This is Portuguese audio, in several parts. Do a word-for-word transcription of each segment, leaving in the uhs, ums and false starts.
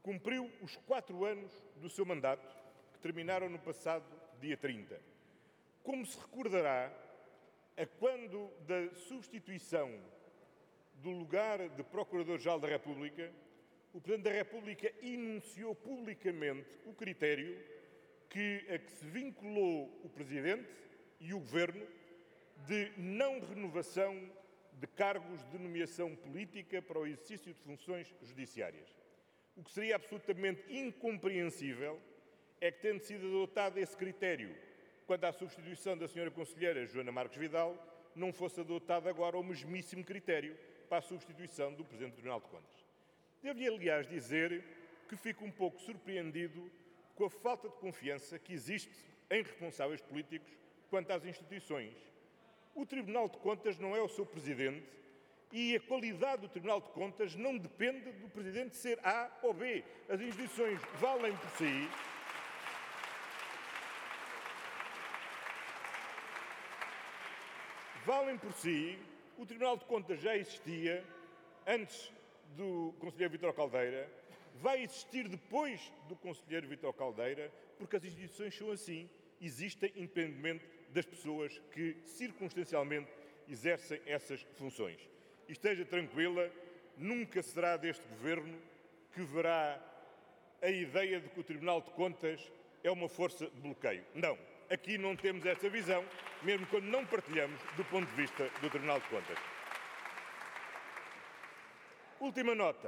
cumpriu os quatro anos do seu mandato, que terminaram no passado dia trinta. Como se recordará, a quando da substituição do lugar de Procurador-Geral da República, o Presidente da República enunciou publicamente o critério que, a que se vinculou o Presidente e o Governo de não renovação de cargos de nomeação política para o exercício de funções judiciárias. O que seria absolutamente incompreensível é que, tendo sido adotado esse critério quando à substituição da senhora Conselheira Joana Marques Vidal, não fosse adotado agora o mesmíssimo critério para a substituição do Presidente do Tribunal de Contas. Devo-lhe, aliás, dizer que fico um pouco surpreendido com a falta de confiança que existe em responsáveis políticos quanto às instituições. O Tribunal de Contas não é o seu Presidente e a qualidade do Tribunal de Contas não depende do Presidente ser A ou B. As instituições valem por si. Valem por si. O Tribunal de Contas já existia antes do Conselheiro Vítor Caldeira, vai existir depois do Conselheiro Vítor Caldeira, porque as instituições são assim, existem independentemente das pessoas que circunstancialmente exercem essas funções. E esteja tranquila, nunca será deste Governo que verá a ideia de que o Tribunal de Contas é uma força de bloqueio. Não, aqui não temos essa visão, mesmo quando não partilhamos do ponto de vista do Tribunal de Contas. Última nota.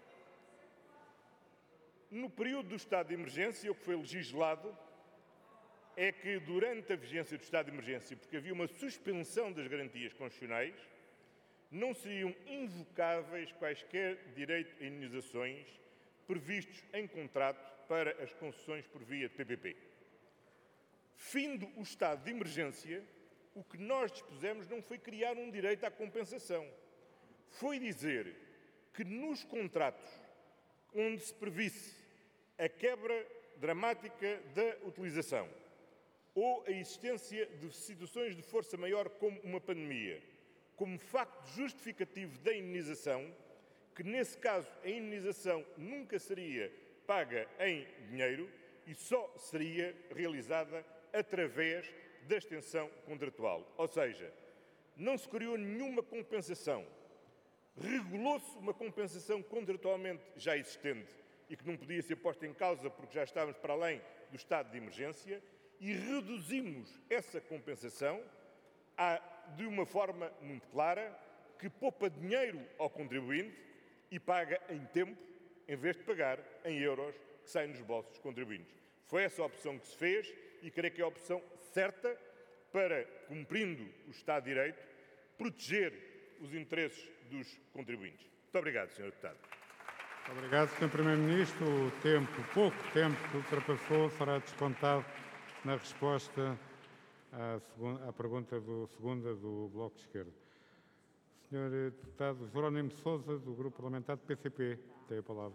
No período do estado de emergência, o que foi legislado é que, durante a vigência do estado de emergência, porque havia uma suspensão das garantias constitucionais, não seriam invocáveis quaisquer direitos a indenizações previstos em contrato para as concessões por via de P P P. Findo o estado de emergência, o que nós dispusemos não foi criar um direito à compensação, foi dizer que nos contratos onde se previsse a quebra dramática da utilização ou a existência de situações de força maior como uma pandemia, como facto justificativo da indenização, que nesse caso a indenização nunca seria paga em dinheiro e só seria realizada através da extensão contratual. Ou seja, não se criou nenhuma compensação. Regulou-se uma compensação contratualmente já existente e que não podia ser posta em causa porque já estávamos para além do estado de emergência e reduzimos essa compensação a, de uma forma muito clara que poupa dinheiro ao contribuinte e paga em tempo em vez de pagar em euros que saem nos bolsos dos contribuintes. Foi essa a opção que se fez e creio que é a opção certa para, cumprindo o Estado de Direito, proteger os interesses dos contribuintes. Muito obrigado, senhor Deputado. Muito obrigado, senhor Primeiro-Ministro. O tempo, pouco tempo que ultrapassou, será descontado na resposta à, segunda, à pergunta do, segunda do Bloco de Esquerda. senhor Deputado Jerónimo de Sousa, do Grupo Parlamentar do P C P, tem a palavra.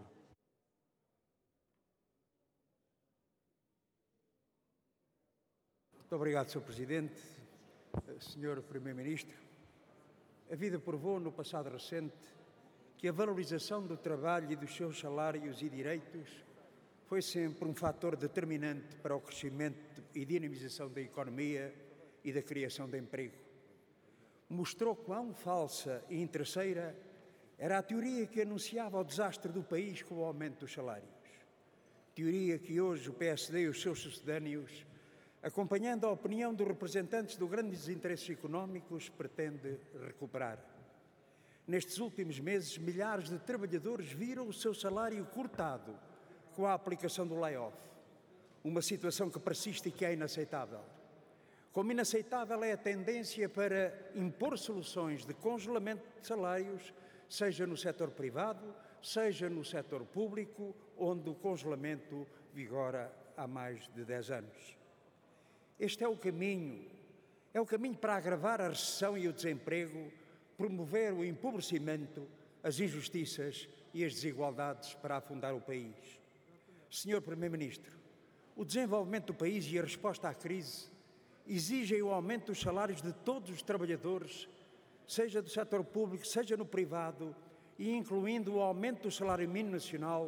Muito obrigado, senhor Presidente. senhor Primeiro-Ministro, a vida provou no passado recente que a valorização do trabalho e dos seus salários e direitos foi sempre um fator determinante para o crescimento e dinamização da economia e da criação de emprego. Mostrou quão falsa e interesseira era a teoria que anunciava o desastre do país com o aumento dos salários. Teoria que hoje o P S D e os seus sucedâneos, acompanhando a opinião dos representantes dos grandes interesses económicos, pretende recuperar. Nestes últimos meses, milhares de trabalhadores viram o seu salário cortado com a aplicação do layoff, uma situação que persiste e que é inaceitável. Como inaceitável é a tendência para impor soluções de congelamento de salários, seja no setor privado, seja no setor público, onde o congelamento vigora há mais de dez anos. Este é o caminho, é o caminho para agravar a recessão e o desemprego, promover o empobrecimento, as injustiças e as desigualdades para afundar o país. senhor Primeiro-Ministro, o desenvolvimento do país e a resposta à crise exigem o aumento dos salários de todos os trabalhadores, seja do setor público, seja no privado, e incluindo o aumento do salário mínimo nacional,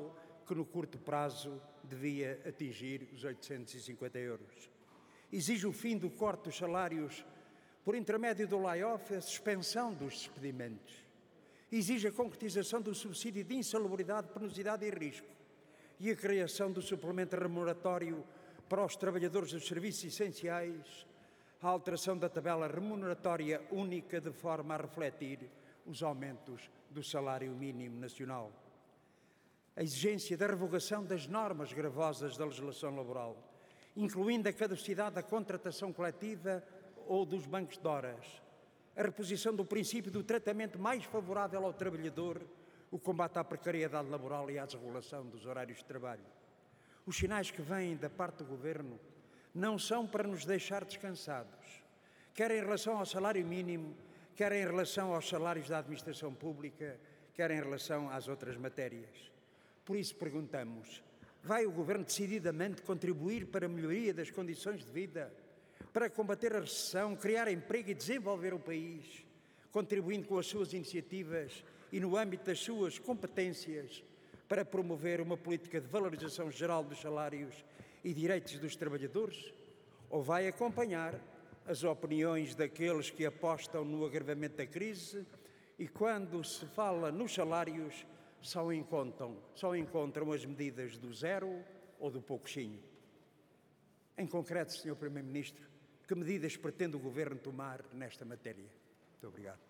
que no curto prazo devia atingir os oitocentos e cinquenta euros. Exige o fim do corte dos salários por intermédio do layoff e a suspensão dos despedimentos. Exige a concretização do subsídio de insalubridade, penosidade e risco e a criação do suplemento remuneratório para os trabalhadores dos serviços essenciais, a alteração da tabela remuneratória única de forma a refletir os aumentos do salário mínimo nacional. A exigência da revogação das normas gravosas da legislação laboral, incluindo a caducidade da contratação coletiva ou dos bancos de horas, a reposição do princípio do tratamento mais favorável ao trabalhador, o combate à precariedade laboral e à desregulação dos horários de trabalho. Os sinais que vêm da parte do Governo não são para nos deixar descansados, quer em relação ao salário mínimo, quer em relação aos salários da administração pública, quer em relação às outras matérias. Por isso perguntamos, vai o Governo decididamente contribuir para a melhoria das condições de vida, para combater a recessão, criar emprego e desenvolver o país, contribuindo com as suas iniciativas e no âmbito das suas competências para promover uma política de valorização geral dos salários e direitos dos trabalhadores? Ou vai acompanhar as opiniões daqueles que apostam no agravamento da crise e, quando se fala nos salários, só encontram, só encontram as medidas do zero ou do pouquinho? Em concreto, senhor Primeiro-Ministro, que medidas pretende o Governo tomar nesta matéria? Muito obrigado.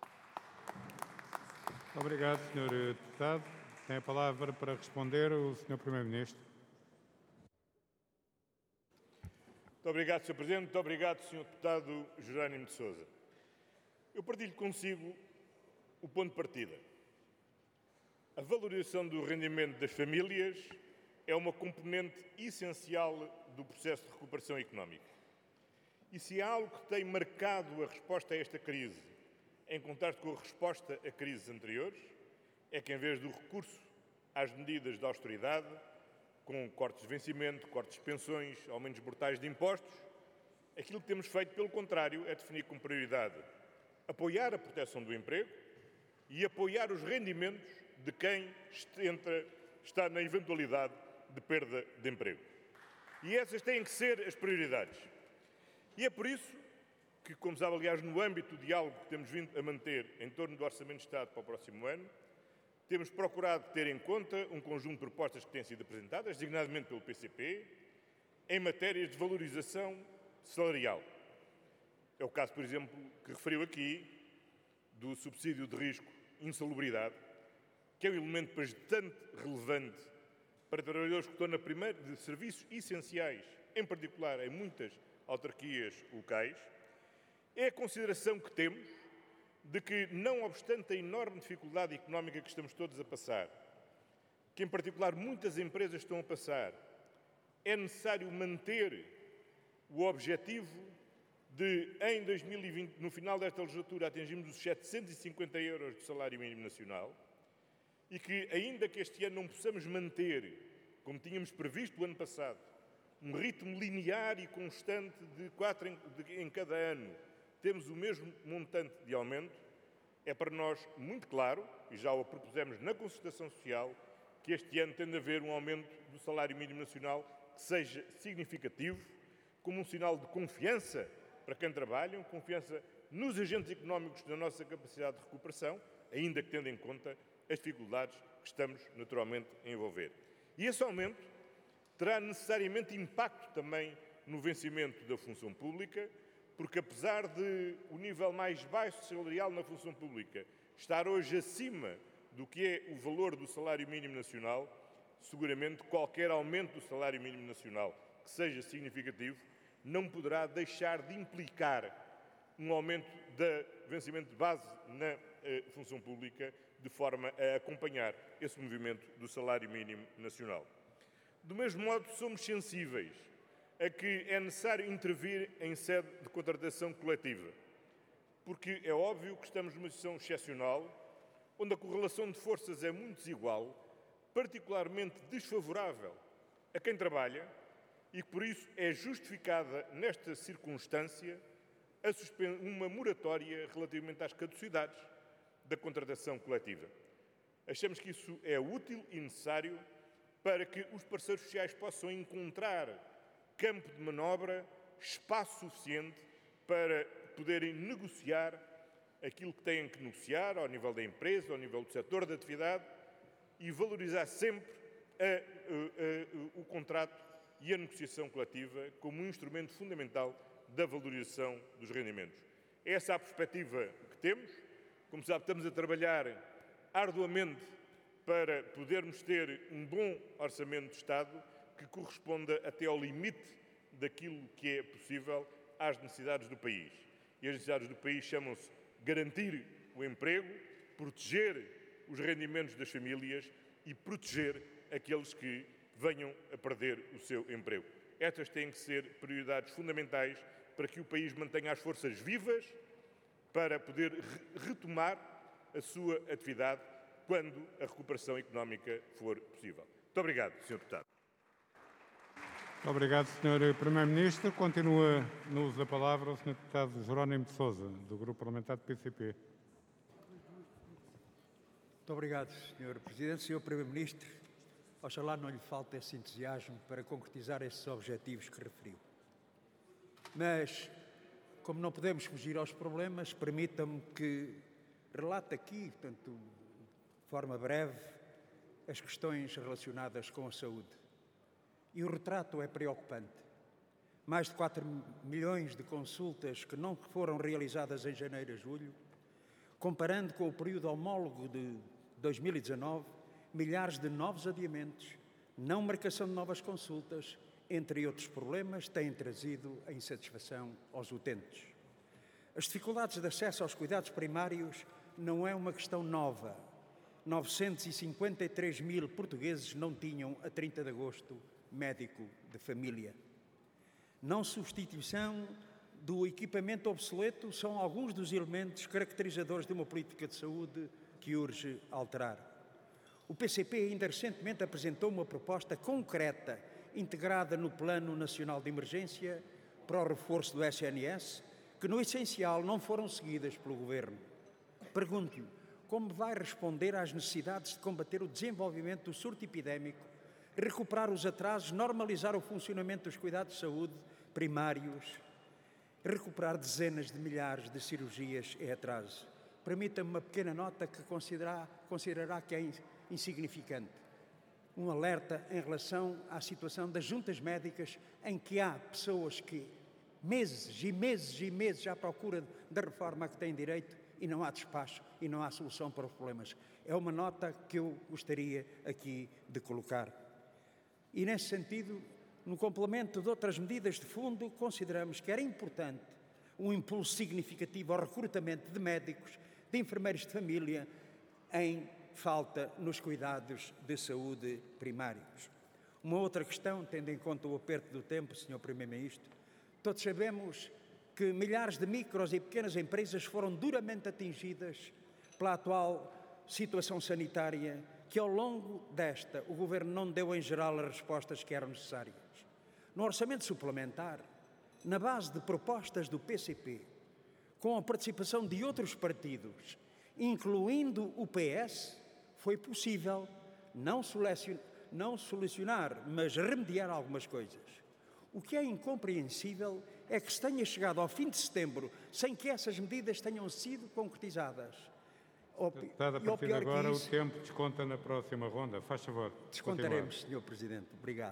Obrigado, senhor Deputado. Tem a palavra para responder o senhor Primeiro-Ministro. Muito obrigado, senhor Presidente. Muito obrigado, senhor Deputado Jerónimo de Sousa. Eu partilho consigo o ponto de partida. A valorização do rendimento das famílias é uma componente essencial do processo de recuperação económica. E se há algo que tem marcado a resposta a esta crise, em contraste com a resposta a crises anteriores, é que, em vez do recurso às medidas de austeridade, com cortes de vencimento, cortes de pensões, aumentos brutais de impostos, aquilo que temos feito, pelo contrário, é definir como prioridade apoiar a proteção do emprego e apoiar os rendimentos de quem entra, está na eventualidade de perda de emprego. E essas têm que ser as prioridades. E é por isso que, como sabe, aliás, no âmbito do diálogo que temos vindo a manter em torno do Orçamento de Estado para o próximo ano, temos procurado ter em conta um conjunto de propostas que têm sido apresentadas, designadamente pelo P C P, em matérias de valorização salarial. É o caso, por exemplo, que referiu aqui, do subsídio de risco insalubridade, que é um elemento bastante relevante para trabalhadores que estão na primeira de serviços essenciais, em particular em muitas autarquias locais. É a consideração que temos de que, não obstante a enorme dificuldade económica que estamos todos a passar, que em particular muitas empresas estão a passar, é necessário manter o objetivo de, em dois mil e vinte, no final desta legislatura, atingirmos os setecentos e cinquenta euros de salário mínimo nacional e que, ainda que este ano não possamos manter, como tínhamos previsto o ano passado, um ritmo linear e constante de quatro em, de, em cada ano, temos o mesmo montante de aumento, é para nós muito claro, e já o propusemos na concertação social, que este ano tem de haver um aumento do salário mínimo nacional que seja significativo, como um sinal de confiança para quem trabalha, confiança nos agentes económicos da nossa capacidade de recuperação, ainda que tendo em conta as dificuldades que estamos naturalmente a envolver. E esse aumento terá necessariamente impacto também no vencimento da função pública, porque apesar de o nível mais baixo salarial na função pública estar hoje acima do que é o valor do salário mínimo nacional, seguramente qualquer aumento do salário mínimo nacional que seja significativo não poderá deixar de implicar um aumento do vencimento de base na eh, função pública, de forma a acompanhar esse movimento do salário mínimo nacional. Do mesmo modo, somos sensíveis a que é necessário intervir em sede de contratação coletiva, porque é óbvio que estamos numa situação excepcional, onde a correlação de forças é muito desigual, particularmente desfavorável a quem trabalha, e que por isso é justificada nesta circunstância a uma moratória relativamente às caducidades da contratação coletiva. Achamos que isso é útil e necessário para que os parceiros sociais possam encontrar campo de manobra, espaço suficiente para poderem negociar aquilo que têm que negociar ao nível da empresa, ao nível do setor de atividade e valorizar sempre a, a, a, o contrato e a negociação coletiva como um instrumento fundamental da valorização dos rendimentos. Essa é a perspectiva que temos. Como sabe, estamos a trabalhar arduamente para podermos ter um bom orçamento de Estado que corresponda até ao limite daquilo que é possível às necessidades do país. E as necessidades do país chamam-se garantir o emprego, proteger os rendimentos das famílias e proteger aqueles que venham a perder o seu emprego. Estas têm que ser prioridades fundamentais para que o país mantenha as forças vivas para poder re- retomar a sua atividade quando a recuperação económica for possível. Muito obrigado, senhor Deputado. Muito obrigado, senhor Primeiro-Ministro. Continua no uso da palavra o senhor Deputado Jerónimo de Sousa, do Grupo Parlamentar do P C P. Muito obrigado, senhor Presidente. senhor Primeiro-Ministro, oxalá não lhe falte esse entusiasmo para concretizar esses objetivos que referiu. Mas, como não podemos fugir aos problemas, permita-me que relate aqui, portanto, de forma breve, as questões relacionadas com a saúde. E o retrato é preocupante. Mais de quatro milhões de consultas que não foram realizadas em janeiro a julho, comparando com o período homólogo de dois mil e dezanove, milhares de novos adiamentos, não marcação de novas consultas, entre outros problemas, têm trazido a insatisfação aos utentes. As dificuldades de acesso aos cuidados primários não é uma questão nova. novecentos e cinquenta e três mil portugueses não tinham, a trinta de agosto, médico de família. Não substituição do equipamento obsoleto são alguns dos elementos caracterizadores de uma política de saúde que urge alterar. O P C P ainda recentemente apresentou uma proposta concreta integrada no Plano Nacional de Emergência para o reforço do S N S, que no essencial não foram seguidas pelo Governo. Pergunto-lhe como vai responder às necessidades de combater o desenvolvimento do surto epidémico, recuperar os atrasos, normalizar o funcionamento dos cuidados de saúde primários, recuperar dezenas de milhares de cirurgias em atraso. Permita-me uma pequena nota que considerará, considerará que é insignificante. Um alerta em relação à situação das juntas médicas, em que há pessoas que meses e meses e meses à procura da reforma a que têm direito e não há despacho e não há solução para os problemas. É uma nota que eu gostaria aqui de colocar. E, nesse sentido, no complemento de outras medidas de fundo, consideramos que era importante um impulso significativo ao recrutamento de médicos, de enfermeiros de família, em falta nos cuidados de saúde primários. Uma outra questão, tendo em conta o aperto do tempo, senhor Primeiro-Ministro, todos sabemos que milhares de micros e pequenas empresas foram duramente atingidas pela atual situação sanitária, que ao longo desta o Governo não deu em geral as respostas que eram necessárias. No orçamento suplementar, na base de propostas do P C P, com a participação de outros partidos, incluindo o P S, foi possível não solucionar, mas remediar algumas coisas. O que é incompreensível é que se tenha chegado ao fim de setembro sem que essas medidas tenham sido concretizadas. Deputado, a partir de agora isso, o tempo desconta na próxima ronda. Faz favor. Descontaremos, continuar. senhor Presidente. Obrigado.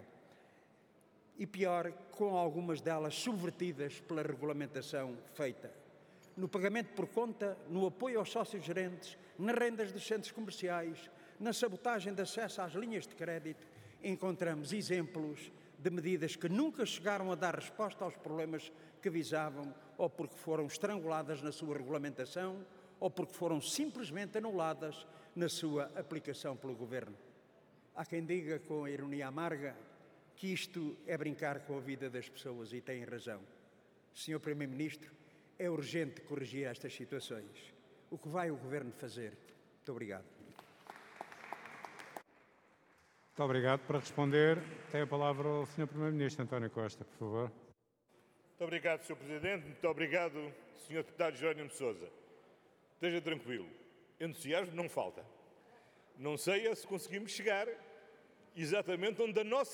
E pior, com algumas delas subvertidas pela regulamentação feita. No pagamento por conta, no apoio aos sócios gerentes, nas rendas dos centros comerciais, na sabotagem de acesso às linhas de crédito, encontramos exemplos de medidas que nunca chegaram a dar resposta aos problemas que visavam, ou porque foram estranguladas na sua regulamentação, ou porque foram simplesmente anuladas na sua aplicação pelo Governo. Há quem diga, com a ironia amarga, que isto é brincar com a vida das pessoas, e tem razão. senhor Primeiro-Ministro, é urgente corrigir estas situações. O que vai o Governo fazer? Muito obrigado. Muito obrigado. Para responder, tem a palavra o senhor Primeiro-Ministro, António Costa, por favor. Muito obrigado, senhor Presidente. Muito obrigado, senhor Deputado Jerónimo de Sousa. Esteja tranquilo. Entusiasmo não falta. Não sei é se conseguimos chegar exatamente onde a nossa